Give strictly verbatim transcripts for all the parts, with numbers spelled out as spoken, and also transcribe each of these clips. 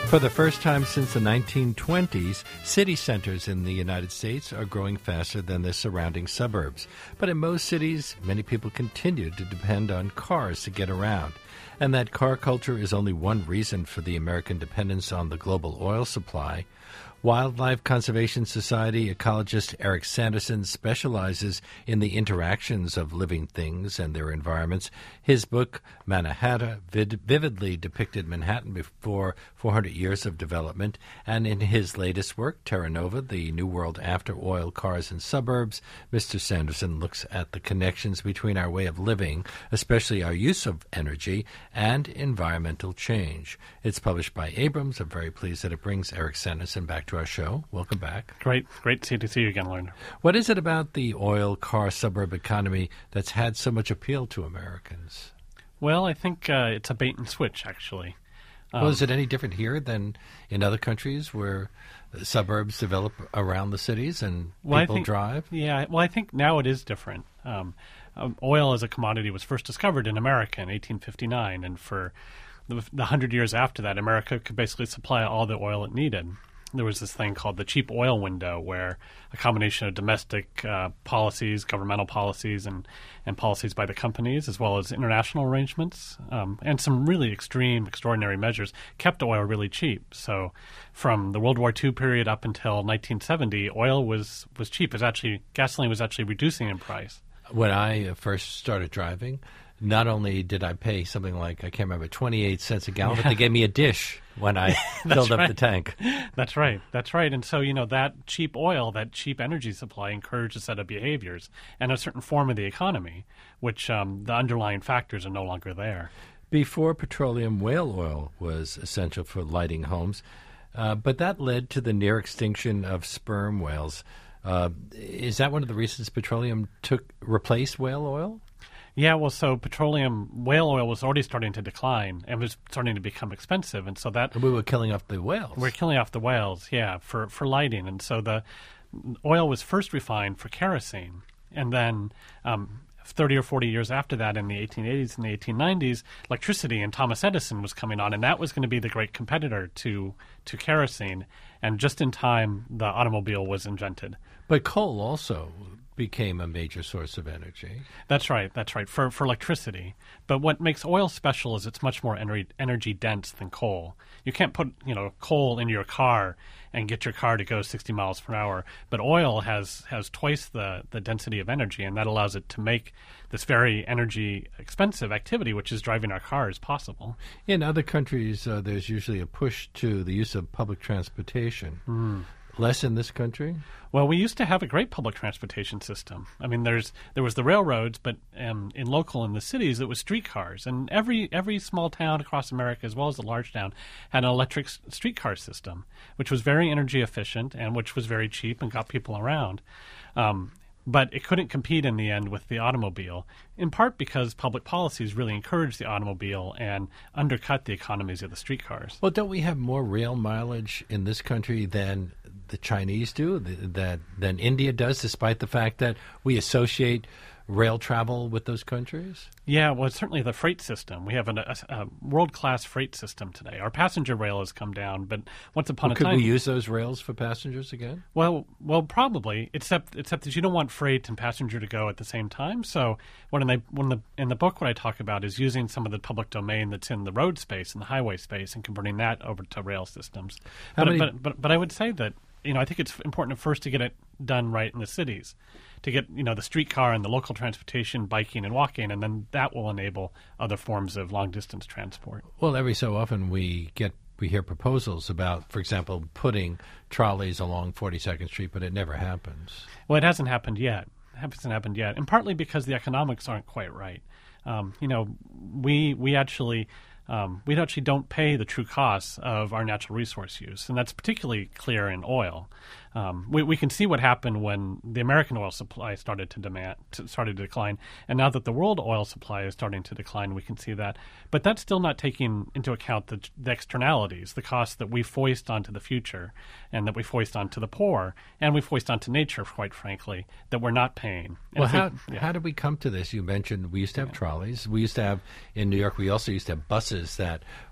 For the first time since the nineteen twenties, city centers in the United States are growing faster than their surrounding suburbs. But in most cities, many people continue to depend on cars to get around. And that car culture is only one reason for the American dependence on the global oil supply. Wildlife Conservation Society ecologist Eric Sanderson specializes in the interactions of living things and their environments. His book, Mannahatta, vid- vividly depicted Manhattan before four hundred years of development. And in his latest work, Terra Nova, The New World After Oil, Cars, and Suburbs, Mister Sanderson looks at the connections between our way of living, especially our use of energy, and environmental change. It's published by Abrams. I'm very pleased that it brings Eric Sanderson back to our show. Welcome back. Great. Great to see you again, Lerner. What is it about the oil, car, suburb economy that's had so much appeal to Americans? Well, I think uh, it's a bait and switch, actually. Um, well, is it any different here than in other countries where suburbs develop around the cities and well, people think, drive? Yeah, well, I think now it is different. Um, um, oil as a commodity was first discovered in America in eighteen fifty-nine, and for the, the hundred years after that, America could basically supply all the oil it needed. There was this thing called the cheap oil window, where a combination of domestic uh, policies, governmental policies, and, and policies by the companies, as well as international arrangements, um, and some really extreme, extraordinary measures, kept oil really cheap. So from the World War Two period up until nineteen seventy, oil was, was cheap. It was actually, gasoline was actually reducing in price. When I first started driving, not only did I pay something like, I can't remember, twenty-eight cents a gallon, yeah. but they gave me a dish when I filled right. up the tank. That's right. That's right. And so, you know, that cheap oil, that cheap energy supply encouraged a set of behaviors and a certain form of the economy, which um, the underlying factors are no longer there. Before petroleum, whale oil was essential for lighting homes, uh, but that led to the near extinction of sperm whales. Uh, is that one of the reasons petroleum took replaced whale oil? Yeah, well, so petroleum, whale oil was already starting to decline and was starting to become expensive, and so that and we were killing off the whales. We're killing off the whales, yeah, for for lighting, and so the oil was first refined for kerosene, and then um, thirty or forty years after that, in the eighteen eighties and the eighteen nineties, electricity and Thomas Edison was coming on, and that was going to be the great competitor to to kerosene. And just in time, the automobile was invented. But coal also became a major source of energy. That's right. That's right, for for electricity. But what makes oil special is it's much more ener- energy dense than coal. You can't put, you know, coal in your car and get your car to go sixty miles per hour. But oil has, has twice the, the density of energy, and that allows it to make this very energy expensive activity, which is driving our cars, possible. In other countries, uh, there's usually a push to the use of public transportation. Mm. Less in this country? Well, we used to have a great public transportation system. I mean, there's there was the railroads, but um, in local in the cities, it was streetcars. And every every small town across America, as well as the large town, had an electric s- streetcar system, which was very energy efficient and which was very cheap and got people around. Um, But it couldn't compete in the end with the automobile, in part because public policies really encouraged the automobile and undercut the economies of the streetcars. Well, don't we have more rail mileage in this country than the Chinese do, th- that than India does, despite the fact that we associate rail travel with those countries? Yeah, well, it's certainly the freight system. We have an, a, a world-class freight system today. Our passenger rail has come down, but once upon well, a could time... Could we use those rails for passengers again? Well, well, probably, except except that you don't want freight and passenger to go at the same time. So when they, when the, in the book, what I talk about is using some of the public domain that's in the road space and the highway space and converting that over to rail systems. How but, many... but, but, but I would say that, you know, I think it's important first to get it done right in the cities, to get, you know, the streetcar and the local transportation, biking and walking, and then that will enable other forms of long-distance transport. Well, every so often we get we hear proposals about, for example, putting trolleys along forty-second Street, but it never happens. Well, it hasn't happened yet. It hasn't happened yet, and partly because the economics aren't quite right. Um, you know, we we actually... Um, we actually don't pay the true costs of our natural resource use, and that's particularly clear in oil. Um, we, we can see what happened when the American oil supply started to demand to, started to decline, and now that the world oil supply is starting to decline, we can see that. But that's still not taking into account the, the externalities, the costs that we foist onto the future, and that we foist onto the poor, and we foist onto nature, quite frankly, that we're not paying. And well, how we, yeah. how did we come to this? You mentioned we used to have yeah. trolleys. We used to have, in New York, we also used to have buses that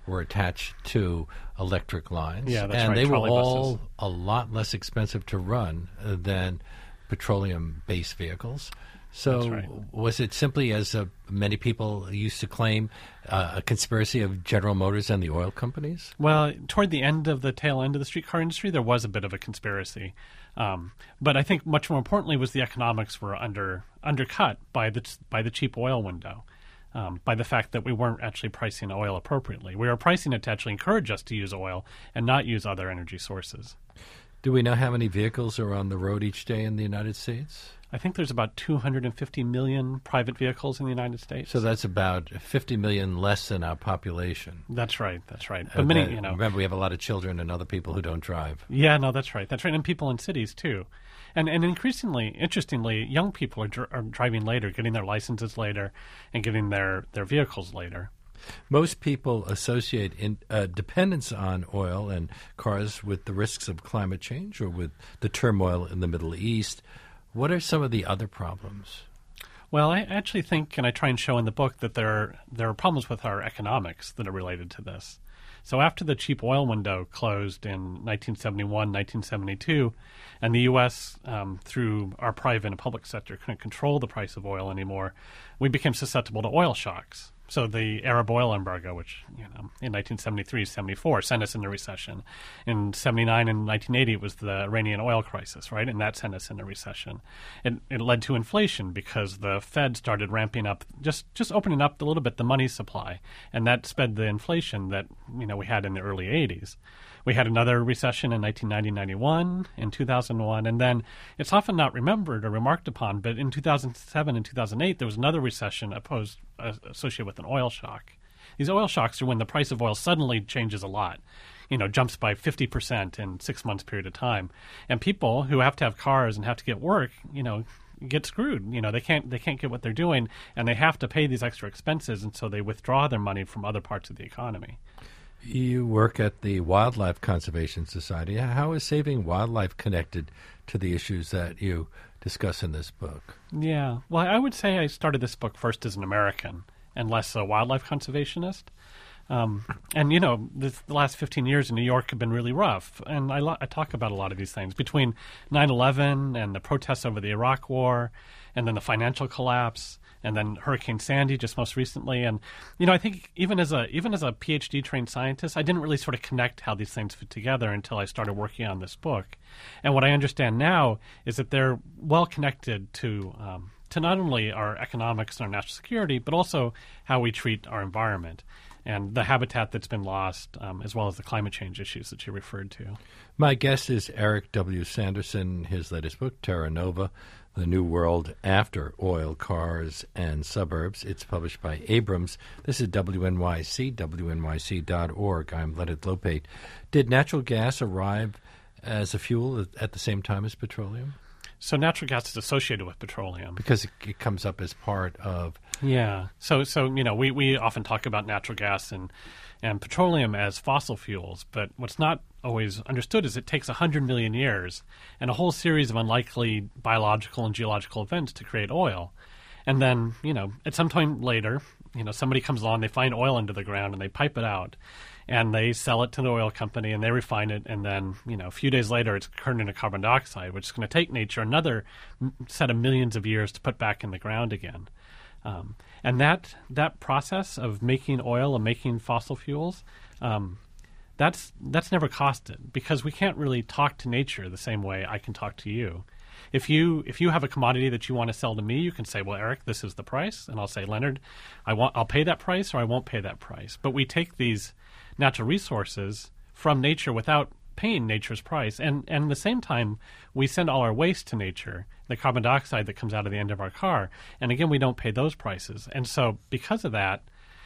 were attached to electric lines. Yeah, that's and right, they were trolley all buses. a lot less expensive to run uh, than petroleum-based vehicles. So That's right. was it simply, as uh, many people used to claim, uh, a conspiracy of General Motors and the oil companies? Well, toward the end of the tail end of the streetcar industry, there was a bit of a conspiracy. Um, but I think much more importantly was the economics were under undercut by the by the cheap oil window, um, by the fact that we weren't actually pricing oil appropriately. We were pricing it to actually encourage us to use oil and not use other energy sources. Do we know how many vehicles are on the road each day in the United States? I think there's about two hundred fifty million private vehicles in the United States. So that's about fifty million less than our population. That's right. That's right. But Uh, many, that- you know, remember, we have a lot of children and other people who don't drive. yeah, no, that's right. That's right, and people in cities too, and and increasingly, interestingly, young people are, dr- are driving later, getting their licenses later, and getting their their vehicles later. Most people associate in, uh, dependence on oil and cars with the risks of climate change or with the turmoil in the Middle East. What are some of the other problems? Well, I actually think, and I try and show in the book, that there are, there are problems with our economics that are related to this. So after the cheap oil window closed in nineteen seventy-one, nineteen seventy-two, and the U S, um, through our private and public sector, couldn't control the price of oil anymore, we became susceptible to oil shocks. So the Arab oil embargo, which you know in nineteen seventy-three, seventy-four sent us into recession. In seventy-nine and nineteen eighty, it was the Iranian oil crisis, right? And that sent us into recession. It, it led to inflation because the Fed started ramping up, just just opening up a little bit the money supply, and that sped the inflation that you know we had in the early eighties. We had another recession in nineteen ninety, ninety-one, in two thousand one, and then it's often not remembered or remarked upon, but in two thousand seven and two thousand eight, there was another recession opposed, uh, associated with an oil shock. These oil shocks are when the price of oil suddenly changes a lot, you know, jumps by fifty percent in six months period of time. And people who have to have cars and have to get work, you know, get screwed. You know, they can't they can't get what they're doing, and they have to pay these extra expenses, and so they withdraw their money from other parts of the economy. You work at the Wildlife Conservation Society. How is saving wildlife connected to the issues that you discuss in this book? Yeah. Well, I would say I started this book first as an American and less a wildlife conservationist. Um, and, you know, this, the last fifteen years in New York have been really rough. And I, lo- I talk about a lot of these things between nine eleven and the protests over the Iraq War and then the financial collapse and then Hurricane Sandy just most recently. And, you know, I think even as a even as a PhD trained scientist, I didn't really sort of connect how these things fit together until I started working on this book. And what I understand now is that they're well connected to um, to not only our economics and our national security, but also how we treat our environment and the habitat that's been lost, um, as well as the climate change issues that you referred to. My guest is Eric W. Sanderson. His latest book, Terra Nova, The New World After Oil, Cars, and Suburbs. It's published by Abrams. This is W N Y C, W N Y C dot org. I'm Leonard Lopate. Did natural gas arrive as a fuel at the same time as petroleum? So natural gas is associated with petroleum. Because it, it comes up as part of... Yeah. So, so you know, we, we often talk about natural gas and, and petroleum as fossil fuels, but what's not always understood is it takes one hundred million years and a whole series of unlikely biological and geological events to create oil. And then, you know, at some time later, you know, somebody comes along, they find oil into the ground and they pipe it out. And they sell it to the oil company, and they refine it, and then, you know, a few days later, it's turned into carbon dioxide, which is going to take nature another m- set of millions of years to put back in the ground again. Um, and that that process of making oil and making fossil fuels, um, that's that's never costed, because we can't really talk to nature the same way I can talk to you. If you if you have a commodity that you want to sell to me, you can say, well, Eric, this is the price, and I'll say, Leonard, I want I'll pay that price or I won't pay that price. But we take these natural resources from nature without paying nature's price. And, and at the same time, we send all our waste to nature, the carbon dioxide that comes out of the end of our car. And again, we don't pay those prices. And so because of that,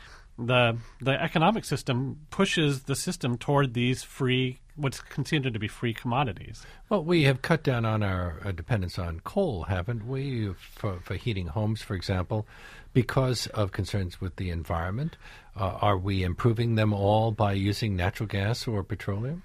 the the economic system pushes the system toward these free, what's considered to be free commodities. Well, we have cut down on our uh, dependence on coal, haven't we, for, for heating homes, for example, because of concerns with the environment. Uh, are we improving them all by using natural gas or petroleum?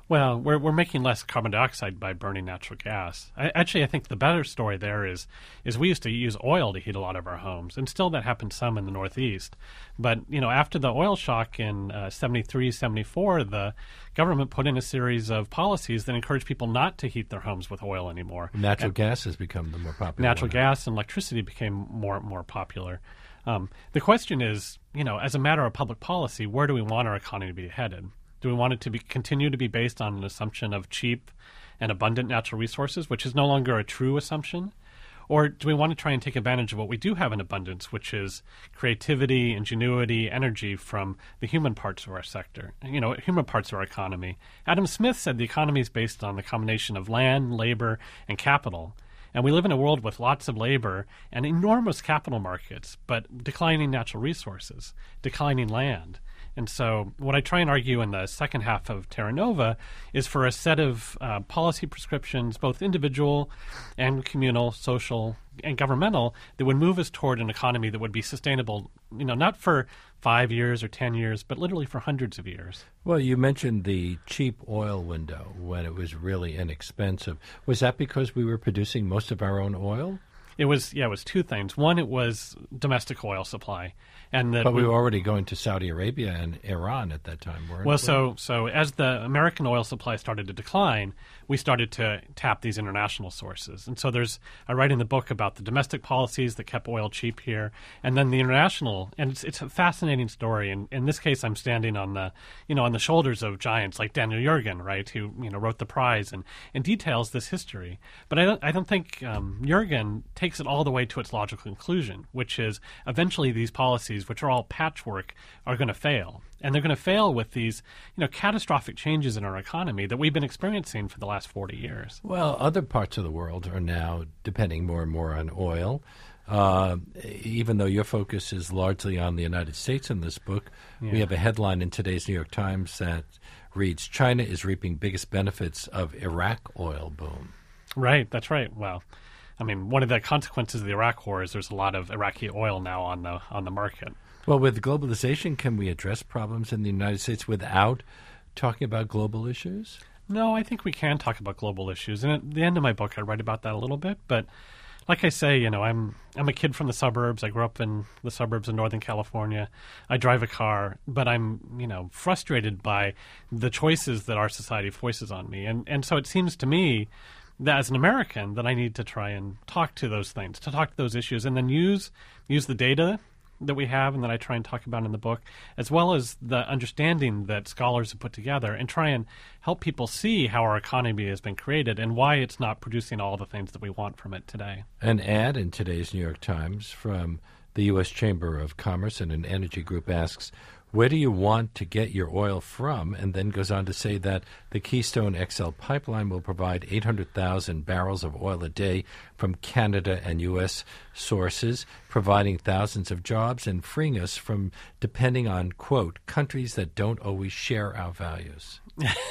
Well, we're we're making less carbon dioxide by burning natural gas. I, actually, I think the better story there is is we used to use oil to heat a lot of our homes, and still that happens some in the Northeast. But you know, after the oil shock in uh, seventy-three, seventy-four, the government put in a series of policies that encourage people not to heat their homes with oil anymore. Natural and gas has become the more popular Natural one. gas and electricity became more more popular. Um, the question is, you know, as a matter of public policy, where do we want our economy to be headed? Do we want it to be continue to be based on an assumption of cheap and abundant natural resources, which is no longer a true assumption? Or do we want to try and take advantage of what we do have in abundance, which is creativity, ingenuity, energy from the human parts of our sector, you know, human parts of our economy? Adam Smith said the economy is based on the combination of land, labor, and capital. And we live in a world with lots of labor and enormous capital markets, but declining natural resources, declining land. And so what I try and argue in the second half of Terra Nova is for a set of uh, policy prescriptions, both individual and communal, social, and governmental, that would move us toward an economy that would be sustainable, you know, not for five years or ten years, but literally for hundreds of years. Well, you mentioned the cheap oil window when it was really inexpensive. Was that because we were producing most of our own oil? It was, yeah, it was two things. One, it was domestic oil supply. And that But we we were already going to Saudi Arabia and Iran at that time, weren't Well, we? so so as the American oil supply started to decline, we started to tap these international sources. And so there's I write in the book about the domestic policies that kept oil cheap here, and then the international. And it's it's a fascinating story. And in this case, I'm standing on the you know on the shoulders of giants like Daniel Yergin, right, who you know wrote the prize and, and details this history. But I don't I don't think um, Yergin takes it all the way to its logical conclusion, which is eventually these policies, which are all patchwork, are going to fail. And they're going to fail with these, you know, catastrophic changes in our economy that we've been experiencing for the last forty years. Well, other parts of the world are now depending more and more on oil. Uh, even though your focus is largely on the United States in this book, Yeah. we have a headline in today's New York Times that reads, China is reaping biggest benefits of Iraq oil boom. Right, that's right. Well, I mean, one of the consequences of the Iraq war is there's a lot of Iraqi oil now on the on the market. Well, with globalization, can we address problems in the United States without talking about global issues? No, I think we can talk about global issues. And at the end of my book, I write about that a little bit. But like I say, you know, I'm I'm a kid from the suburbs. I grew up in the suburbs of Northern California. I drive a car, but I'm, you know, frustrated by the choices that our society forces on me. And and so it seems to me that as an American that I need to try and talk to those things, to talk to those issues, and then use use the data that we have and that I try and talk about in the book, as well as the understanding that scholars have put together, and try and help people see how our economy has been created and why it's not producing all the things that we want from it today. An ad in today's New York Times from the U S Chamber of Commerce and an energy group asks, where do you want to get your oil from? And then goes on to say that the Keystone X L pipeline will provide eight hundred thousand barrels of oil a day from Canada and U S sources, providing thousands of jobs and freeing us from depending on, quote, countries that don't always share our values.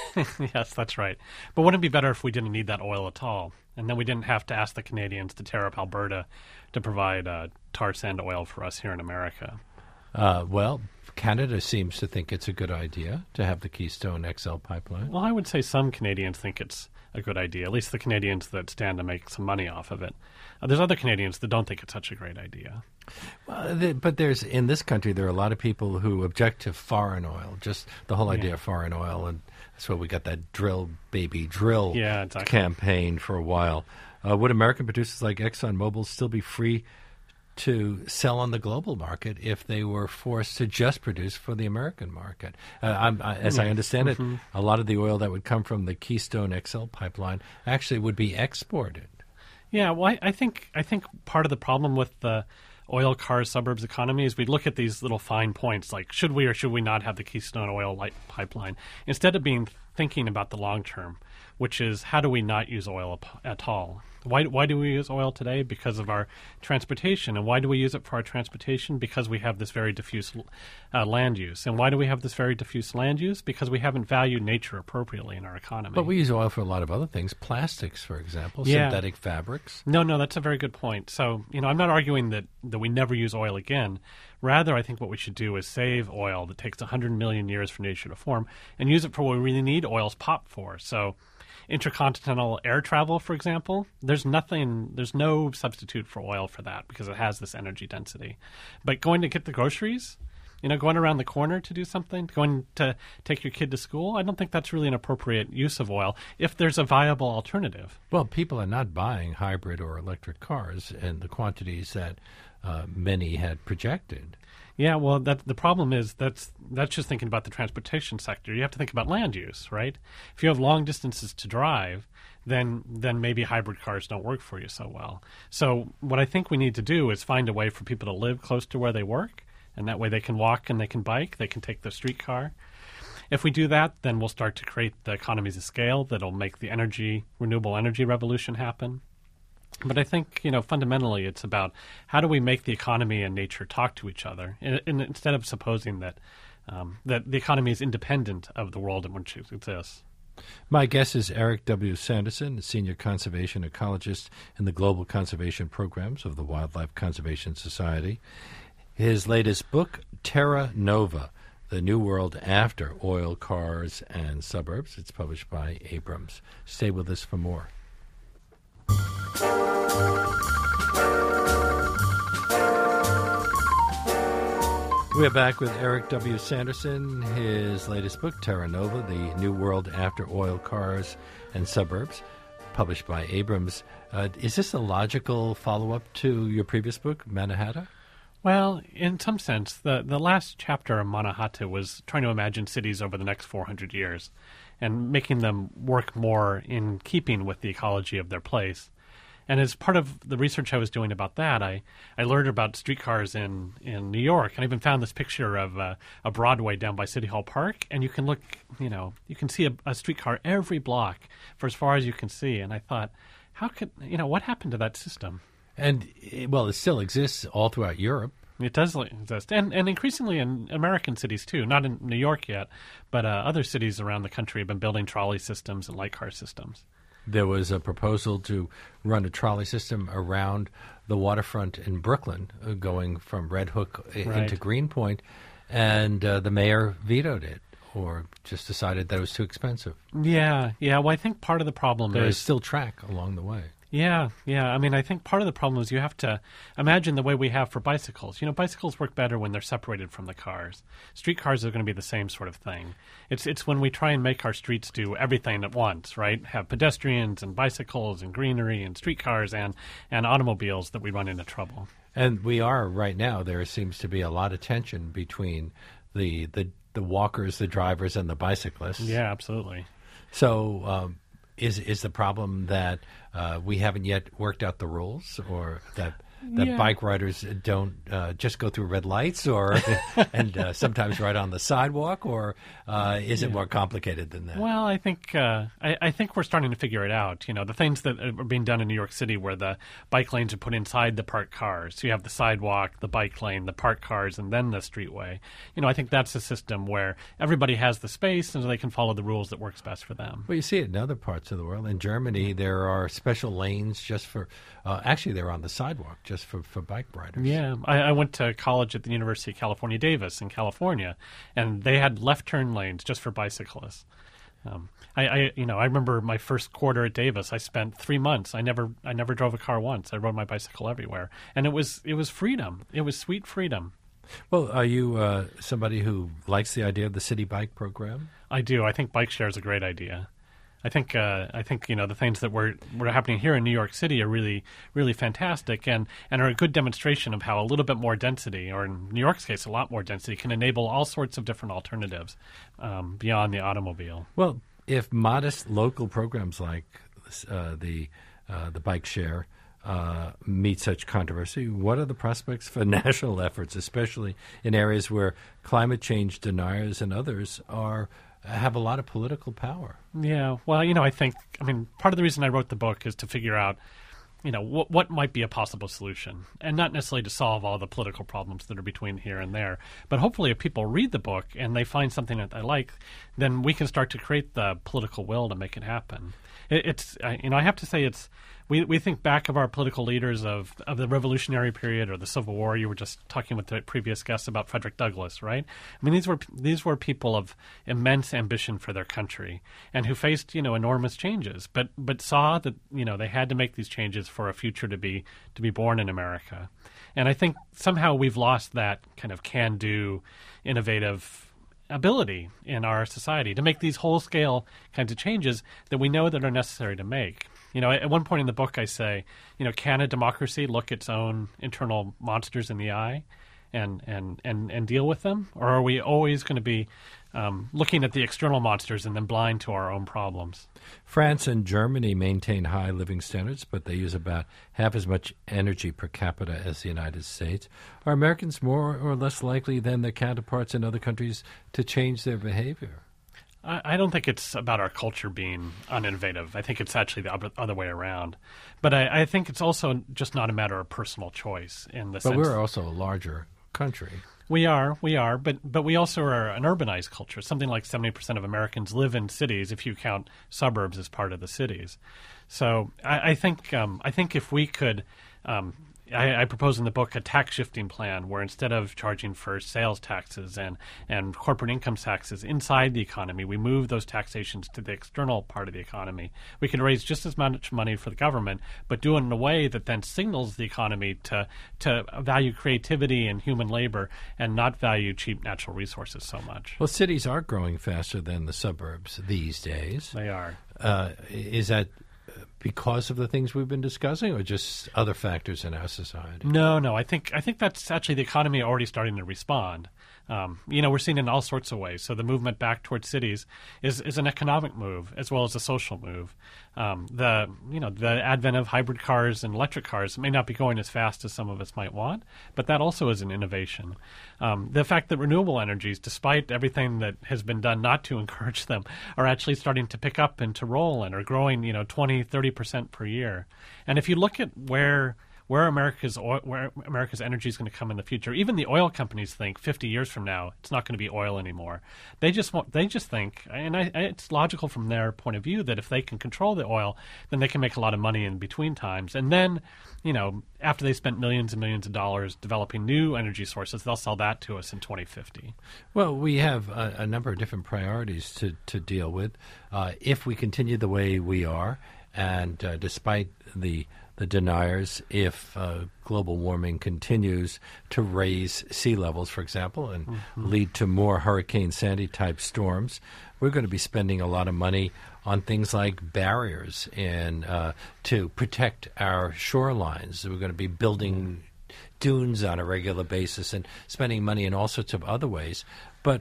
Yes, that's right. But wouldn't it be better if we didn't need that oil at all? And then we didn't have to ask the Canadians to tear up Alberta to provide uh, tar sand oil for us here in America. Uh, well, Canada seems to think it's a good idea to have the Keystone X L pipeline. Well, I would say some Canadians think it's a good idea, at least the Canadians that stand to make some money off of it. Uh, there's other Canadians that don't think it's such a great idea. Well, the, but there's in this country there are a lot of people who object to foreign oil, just the whole idea Yeah. of foreign oil, and that's why we got that drill baby drill Yeah, exactly. campaign for a while. Uh, would American producers like ExxonMobil still be free to sell on the global market if they were forced to just produce for the American market? Uh, I'm, I, as I understand it, a lot of the oil that would come from the Keystone X L pipeline actually would be exported. Yeah, well, I, I think I think part of the problem with the oil car suburbs economy is we look at these little fine points like should we or should we not have the Keystone oil light pipeline instead of being thinking about the long term, which is how do we not use oil at all? Why, why do we use oil today? Because of our transportation. And why do we use it for our transportation? Because we have this very diffuse uh, land use. And why do we have this very diffuse land use? Because we haven't valued nature appropriately in our economy. But we use oil for a lot of other things, plastics, for example, Yeah. synthetic fabrics. No, no, that's a very good point. So, you know, I'm not arguing that, that we never use oil again. Rather, I think what we should do is save oil that takes one hundred million years for nature to form and use it for what we really need oil's pop for. So intercontinental air travel, for example, there's nothing, there's no substitute for oil for that because it has this energy density. But going to get the groceries, you know, going around the corner to do something, going to take your kid to school, I don't think that's really an appropriate use of oil if there's a viable alternative. Well, people are not buying hybrid or electric cars in the quantities that uh, many had projected. Yeah, well, that, the problem is that's that's just thinking about the transportation sector. You have to think about land use, right? If you have long distances to drive, then then maybe hybrid cars don't work for you so well. So what I think we need to do is find a way for people to live close to where they work, and that way they can walk and they can bike, they can take the streetcar. If we do that, then we'll start to create the economies of scale that'll make the energy, renewable energy revolution happen. But I think, you know, fundamentally it's about how do we make the economy and nature talk to each other, and, and instead of supposing that um, that the economy is independent of the world in which it exists. My guest is Eric W. Sanderson, Senior Conservation Ecologist in the Global Conservation Programs of the Wildlife Conservation Society. His latest book, Terra Nova, The New World After Oil, Cars, and Suburbs. It's published by Abrams. Stay with us for more. We're back with Eric W. Sanderson. His latest book, Terra Nova, The New World After Oil, Cars, and Suburbs, published by Abrams. Uh, is this a logical follow-up to your previous book, Mannahatta? Well, in some sense, the, the last chapter of Mannahatta was trying to imagine cities over the next four hundred years and making them work more in keeping with the ecology of their place. And as part of the research I was doing about that, I, I learned about streetcars in, in New York. And I even found this picture of uh, a Broadway down by City Hall Park. And you can look, you know, you can see a, a streetcar every block for as far as you can see. And I thought, how could, you know, what happened to that system? And, well, it still exists all throughout Europe. It does exist, and and increasingly in American cities too. Not in New York yet, but uh, other cities around the country have been building trolley systems and light car systems. There was a proposal to run a trolley system around the waterfront in Brooklyn, uh, going from Red Hook i- Right. into Greenpoint, and uh, the mayor vetoed it, or just decided that it was too expensive. Yeah, yeah. Well, I think part of the problem There is is still track along the way. Yeah, yeah. I mean, I think part of the problem is you have to imagine the way we have for bicycles. You know, bicycles work better when they're separated from the cars. Streetcars are going to be the same sort of thing. It's it's when we try and make our streets do everything at once, right? Have pedestrians and bicycles and greenery and streetcars and, and automobiles that we run into trouble. And we are right now. There seems to be a lot of tension between the the, the walkers, the drivers, and the bicyclists. Yeah, absolutely. So um, is is the problem that uh, we haven't yet worked out the rules, or that that Yeah. bike riders don't uh, just go through red lights, or and uh, sometimes ride on the sidewalk, or uh, is it more complicated than that? Well, I think uh, I, I think we're starting to figure it out. You know, the things that are being done in New York City, where the bike lanes are put inside the parked cars. So you have the sidewalk, the bike lane, the parked cars, and then the streetway. You know, I think that's a system where everybody has the space, and so they can follow the rules that works best for them. Well, you see it in other parts of the world. In Germany, there are special lanes just for. Uh, actually, they're on the sidewalk just for, for bike riders. Yeah, I, I went to college at the University of California, Davis in California, and they had left turn lanes just for bicyclists. Um, I, I, you know, I remember my first quarter at Davis. I spent three months. I never, I never drove a car once. I rode my bicycle everywhere, and it was, it was freedom. It was sweet freedom. Well, are you uh, somebody who likes the idea of the city bike program? I do. I think bike share is a great idea. I think uh, I think you know the things that were were happening here in New York City are really really fantastic and, and are a good demonstration of how a little bit more density, or in New York's case, a lot more density, can enable all sorts of different alternatives um, beyond the automobile. Well, if modest local programs like uh, the uh, the bike share uh, meet such controversy, what are the prospects for national efforts, especially in areas where climate change deniers and others are have a lot of political power? Yeah, well, you know, I think, I mean, part of the reason I wrote the book is to figure out, you know, what what might be a possible solution, and not necessarily to solve all the political problems that are between here and there. But hopefully if people read the book and they find something that they like, then we can start to create the political will to make it happen. It, it's, uh, you know, I have to say it's we we think back of our political leaders of of the Revolutionary period or the Civil War. You were just talking with the previous guest about Frederick Douglass, right? I mean, these were these were people of immense ambition for their country and who faced, you know, enormous changes, but but saw that, you know, they had to make these changes for a future to be to be born in America. And I think somehow we've lost that kind of can-do, innovative ability in our society to make these whole-scale kinds of changes that we know that are necessary to make. You know, at one point in the book I say, you know, can a democracy look its own internal monsters in the eye and and, and, and deal with them? Or are we always going to be um, looking at the external monsters and then blind to our own problems? France and Germany maintain high living standards, but they use about half as much energy per capita as the United States. Are Americans more or less likely than their counterparts in other countries to change their behavior? I, I don't think it's about our culture being uninnovative. I think it's actually the other way around. But I, I think it's also just not a matter of personal choice in the but sense. But we're also a larger country. We are, we are, but but we also are an urbanized culture. Something like seventy percent of Americans live in cities, if you count suburbs as part of the cities. So I, I think um, I think if we could, um, I, I propose in the book a tax shifting plan where instead of charging for sales taxes and, and corporate income taxes inside the economy, we move those taxations to the external part of the economy. We can raise just as much money for the government, but do it in a way that then signals the economy to to value creativity and human labor and not value cheap natural resources so much. Well, cities are growing faster than the suburbs these days. They are. Uh, is that because of the things we've been discussing, or just other factors in our society? No, no. I think I think that's actually the economy already starting to respond. Um, you know, we're seeing it in all sorts of ways. So the movement back towards cities is, is an economic move as well as a social move. Um, the you know the advent of hybrid cars and electric cars may not be going as fast as some of us might want, but that also is an innovation. Um, the fact that renewable energies, despite everything that has been done not to encourage them, are actually starting to pick up and to roll and are growing, you know, twenty, thirty percent per year. And if you look at where where America's oil, where America's energy is going to come in the future, even the oil companies think fifty years from now it's not going to be oil anymore. They just want, they just think, and I, it's logical from their point of view that if they can control the oil, then they can make a lot of money in between times. And then, you know, after they spent millions and millions of dollars developing new energy sources, they'll sell that to us in twenty fifty. Well, we have a, a number of different priorities to, to deal with. Uh, if we continue the way we are, and uh, despite the the deniers, if uh, global warming continues to raise sea levels, for example, and mm-hmm. lead to more Hurricane Sandy-type storms, we're going to be spending a lot of money on things like barriers and uh, to protect our shorelines. We're going to be building dunes on a regular basis and spending money in all sorts of other ways. But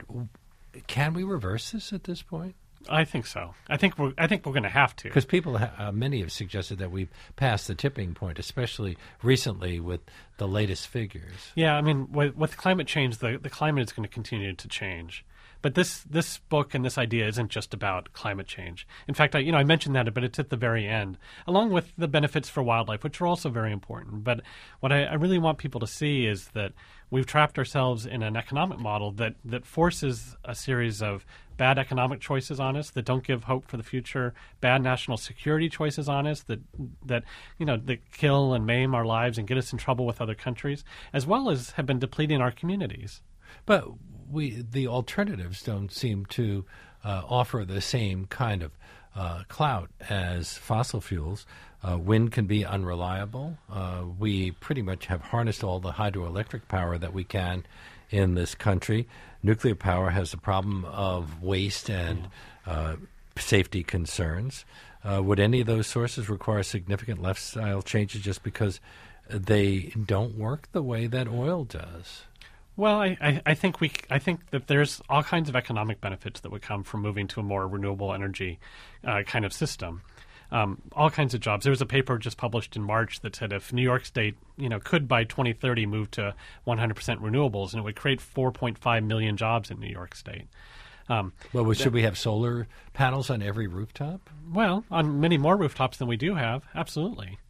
can we reverse this at this point? I think so. I think we're. I think we're going to have to. Because people, ha- uh, many have suggested that we've passed the tipping point, especially recently with the latest figures. Yeah, I mean, with, with climate change, the, the climate is going to continue to change. But this this book and this idea isn't just about climate change. In fact, I, you know, I mentioned that, but it's at the very end, along with the benefits for wildlife, which are also very important. But what I, I really want people to see is that we've trapped ourselves in an economic model that, that forces a series of bad economic choices on us that don't give hope for the future, bad national security choices on us that that you know that kill and maim our lives and get us in trouble with other countries, as well as have been depleting our communities. But we the alternatives don't seem to uh, offer the same kind of uh, clout as fossil fuels. Uh, wind can be unreliable. Uh, we pretty much have harnessed all the hydroelectric power that we can in this country. Nuclear power has the problem of waste and uh, safety concerns. Uh, would any of those sources require significant lifestyle changes just because they don't work the way that oil does? Well, I, I, I think we I think that there's all kinds of economic benefits that would come from moving to a more renewable energy uh, kind of system. Um, all kinds of jobs. There was a paper just published in March that said if New York State, you know, could by twenty thirty move to one hundred percent renewables, and it would create four point five million jobs in New York State. Um, well, well, should we have solar panels on every rooftop? Well, on many more rooftops than we do have, absolutely.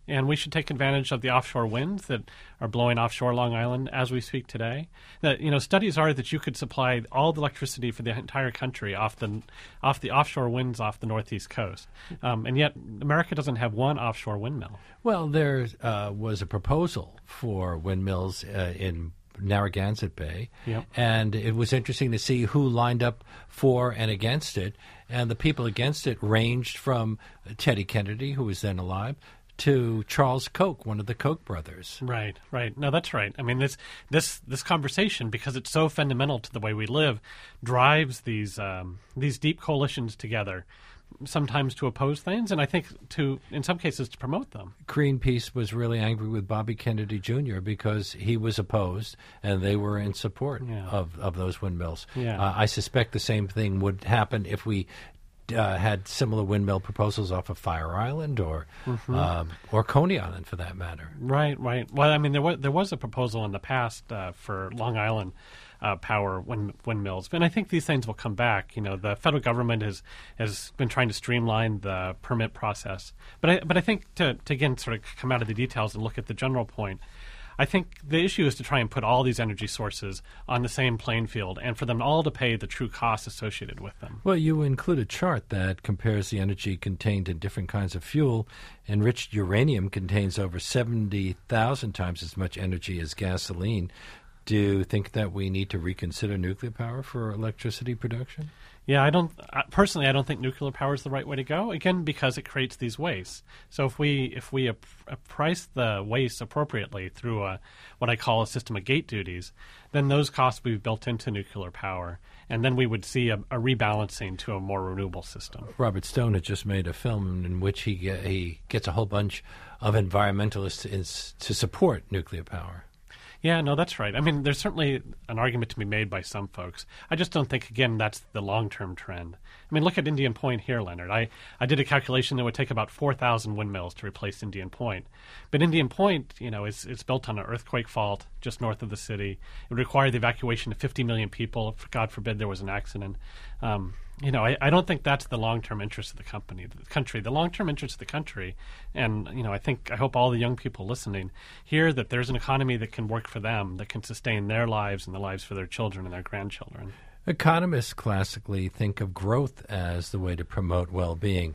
and we should take advantage of the offshore winds that are blowing offshore Long Island as we speak today. That, you know, studies are that you could supply all the electricity for the entire country off the off the offshore winds off the northeast coast, um, and yet America doesn't have one offshore windmill. Well, there uh, was a proposal for windmills uh, in Narragansett Bay, Yep. and it was interesting to see who lined up for and against it. And the people against it ranged from Teddy Kennedy, who was then alive, to Charles Koch, one of the Koch brothers. Right, right. No, that's right. I mean, this this this conversation, because it's so fundamental to the way we live, drives these um, these deep coalitions together, sometimes to oppose things, and I think to, in some cases, to promote them. Greenpeace was really angry with Bobby Kennedy Junior because he was opposed and they were in support Yeah. of, of those windmills. Yeah. Uh, I suspect the same thing would happen if we uh, had similar windmill proposals off of Fire Island or Mm-hmm. um, or Coney Island, for that matter. Right, right. Well, I mean, there was there was a proposal in the past uh, for Long Island uh, power wind, windmills, and I think these things will come back. You know, the federal government has has been trying to streamline the permit process, but I but I think to to again sort of come out of the details and look at the general point. I think the issue is to try and put all these energy sources on the same playing field and for them all to pay the true costs associated with them. Well, you include a chart that compares the energy contained in different kinds of fuel. Enriched uranium contains over seventy thousand times as much energy as gasoline. Do you think that we need to reconsider nuclear power for electricity production? Yeah, I don't uh, personally. I don't think nuclear power is the right way to go. Again, because it creates these wastes. So if we if we ap- price the waste appropriately through a what I call a system of gate duties, then those costs would be built into nuclear power, and then we would see a, a rebalancing to a more renewable system. Robert Stone had just made a film in which he ge- he gets a whole bunch of environmentalists is, to support nuclear power. Yeah, no, that's right. I mean, there's certainly an argument to be made by some folks. I just don't think, again, that's the long-term trend. I mean, look at Indian Point here, Leonard. I, I did a calculation that would take about four thousand windmills to replace Indian Point. But Indian Point, you know, is it's built on an earthquake fault just north of the city. It would require the evacuation of fifty million people if, God forbid, there was an accident. Um, you know, I, I don't think that's the long-term interest of the company, the country. The long-term interest of the country, and, you know, I think, I hope all the young people listening hear that there's an economy that can work for them, that can sustain their lives and the lives for their children and their grandchildren. Economists classically think of growth as the way to promote well-being.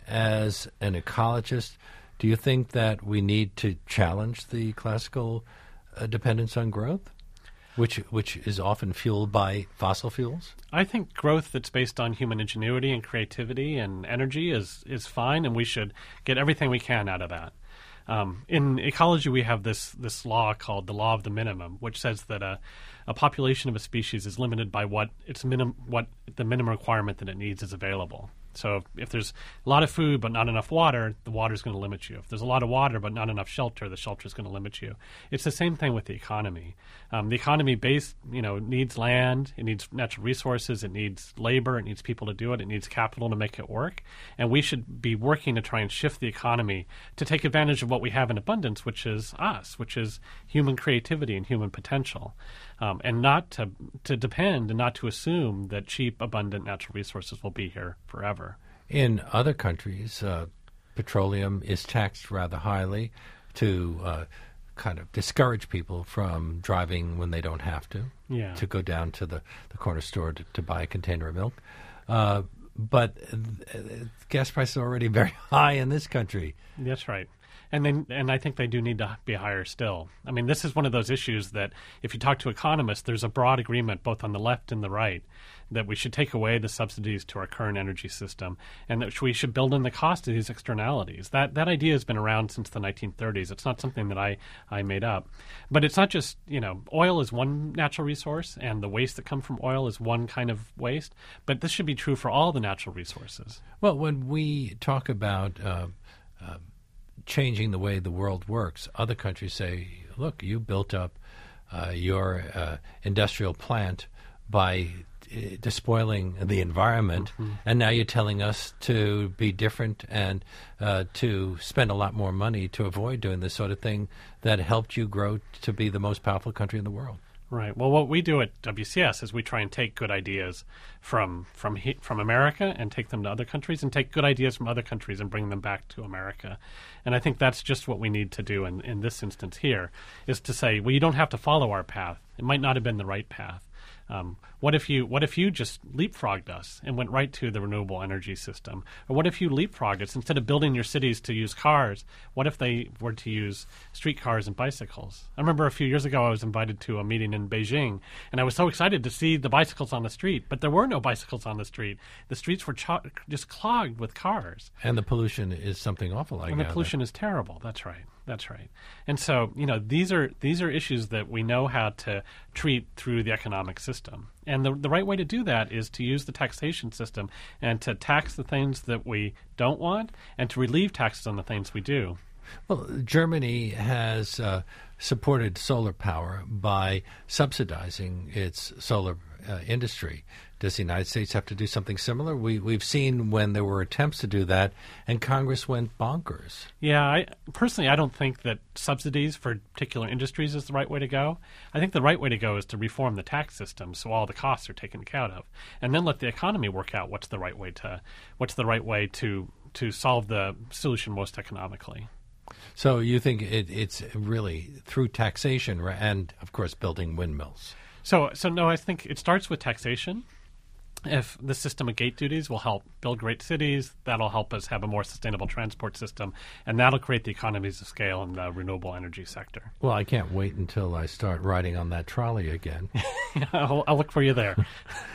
As an ecologist, do you think that we need to challenge the classical uh, dependence on growth, which which is often fueled by fossil fuels? I think growth that's based on human ingenuity and creativity and energy is, is fine, and we should get everything we can out of that. Um, in ecology, we have this this law called the law of the minimum, which says that a, a population of a species is limited by what its minim, what the minimum requirement that it needs is available. So if, if there's a lot of food but not enough water, the water is going to limit you. If there's a lot of water but not enough shelter, the shelter is going to limit you. It's the same thing with the economy. Um, the economy based, you know, needs land, it needs natural resources, it needs labor, it needs people to do it, it needs capital to make it work. And we should be working to try and shift the economy to take advantage of what we have in abundance, which is us, which is human creativity and human potential. Um, and not to to depend and not to assume that cheap, abundant natural resources will be here forever. In other countries, uh, petroleum is taxed rather highly to uh, kind of discourage people from driving when they don't have to, Yeah. to go down to the, the corner store to, to buy a container of milk. Uh, but uh, gas prices are already very high in this country. That's right. And then, and I think they do need to be higher still. I mean, this is one of those issues that if you talk to economists, there's a broad agreement both on the left and the right that we should take away the subsidies to our current energy system and that we should build in the cost of these externalities. That that idea has been around since the nineteen thirties. It's not something that I, I made up. But it's not just, you know, oil is one natural resource and the waste that comes from oil is one kind of waste. But this should be true for all the natural resources. Well, when we talk about uh, uh, changing the way the world works, other countries say, look, you built up uh, your uh, industrial plant by uh, despoiling the environment, mm-hmm. and now you're telling us to be different and uh, to spend a lot more money to avoid doing this sort of thing that helped you grow to be the most powerful country in the world. Right. Well, what we do at W C S is we try and take good ideas from from he, from America and take them to other countries, and take good ideas from other countries and bring them back to America. And I think that's just what we need to do in, in this instance here, is to say, well, you don't have to follow our path. It might not have been the right path. Um, what if you what if you just leapfrogged us and went right to the renewable energy system? Or what if you leapfrogged us, instead of building your cities to use cars, what if they were to use streetcars and bicycles? I remember a few years ago I was invited to a meeting in Beijing, and I was so excited to see the bicycles on the street, but there were no bicycles on the street. The streets were cho- just clogged with cars. And the pollution is something awful, I And the gather. pollution is terrible. That's right. That's right. And so, you know, these are these are issues that we know how to treat through the economic system. And the the right way to do that is to use the taxation system and to tax the things that we don't want and to relieve taxes on the things we do. Well, Germany has uh, supported solar power by subsidizing its solar uh, industry. Does the United States have to do something similar? We, we've seen when there were attempts to do that, and Congress went bonkers. Yeah, I, personally, I don't think that subsidies for particular industries is the right way to go. I think the right way to go is to reform the tax system so all the costs are taken account of, and then let the economy work out what's the right way to what's the right way to to solve the solution most economically. So you think it, it's really through taxation ra- and, of course, building windmills. So, so no, I think it starts with taxation. If the system of gate duties will help build great cities, that'll help us have a more sustainable transport system, and that'll create the economies of scale in the renewable energy sector. Well, I can't wait until I start riding on that trolley again. I'll, I'll look for you there.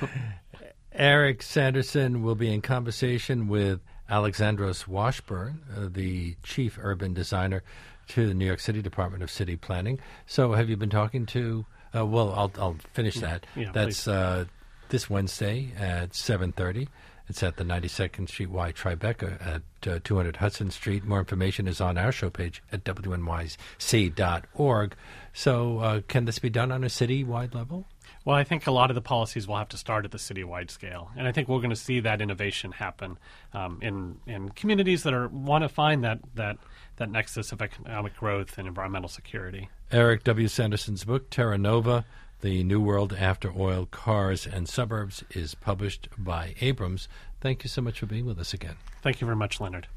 Eric Sanderson will be in conversation with Alexandros Washburn, uh, the chief urban designer to the New York City Department of City Planning. So have you been talking to, uh, well, I'll, I'll finish that. Yeah, That's please. uh, this Wednesday at seven thirty. It's at the ninety-second Street Y Tribeca at uh, two hundred Hudson Street. More information is on our show page at W N Y C dot org. So uh, can this be done on a city-wide level? Well, I think a lot of the policies will have to start at the citywide scale, and I think we're going to see that innovation happen um, in in communities that are want to find that that that nexus of economic growth and environmental security. Eric W. Sanderson's book, Terra Nova, The New World After Oil, Cars, and Suburbs, is published by Abrams. Thank you so much for being with us again. Thank you very much, Leonard.